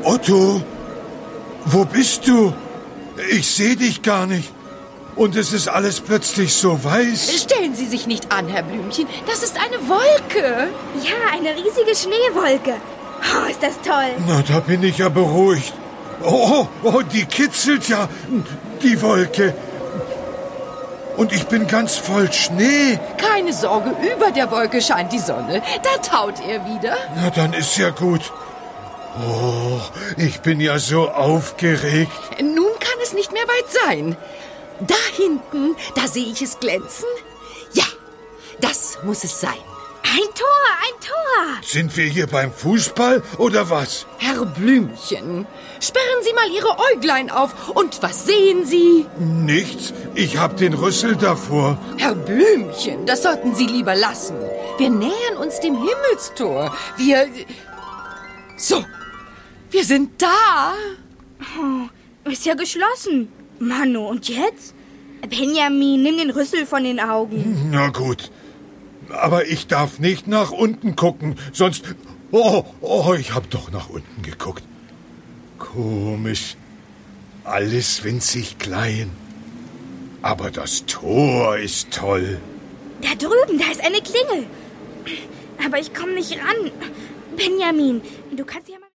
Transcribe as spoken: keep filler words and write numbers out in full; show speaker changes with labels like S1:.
S1: Otto, wo bist du? Ich sehe dich gar nicht. Und es ist alles plötzlich so weiß.
S2: Stellen Sie sich nicht an, Herr Blümchen. Das ist eine Wolke.
S3: Ja, eine riesige Schneewolke. Oh, ist das toll.
S1: Na, da bin ich ja beruhigt. Oh, oh, die kitzelt ja, die Wolke. Und ich bin ganz voll Schnee.
S2: Keine Sorge, über der Wolke scheint die Sonne. Da taut er wieder.
S1: Na, dann ist ja gut. Oh, ich bin ja so aufgeregt.
S2: Nun kann es nicht mehr weit sein. Da hinten, da sehe ich es glänzen. Ja, das muss es sein.
S3: Ein Tor, ein Tor.
S1: Sind wir hier beim Fußball oder was?
S2: Herr Blümchen, sperren Sie mal Ihre Äuglein auf. Und was sehen Sie?
S1: Nichts. Ich hab den Rüssel davor.
S2: Herr Blümchen, das sollten Sie lieber lassen. Wir nähern uns dem Himmelstor. Wir... So, wir sind da.
S3: Oh, ist ja geschlossen. Manu, und jetzt? Benjamin, nimm den Rüssel von den Augen.
S1: Na gut. Aber ich darf nicht nach unten gucken, sonst... Oh, oh, ich hab doch nach unten geguckt. Komisch. Alles winzig klein. Aber das Tor ist toll.
S3: Da drüben, da ist eine Klingel. Aber ich komme nicht ran. Benjamin, du kannst ja mal...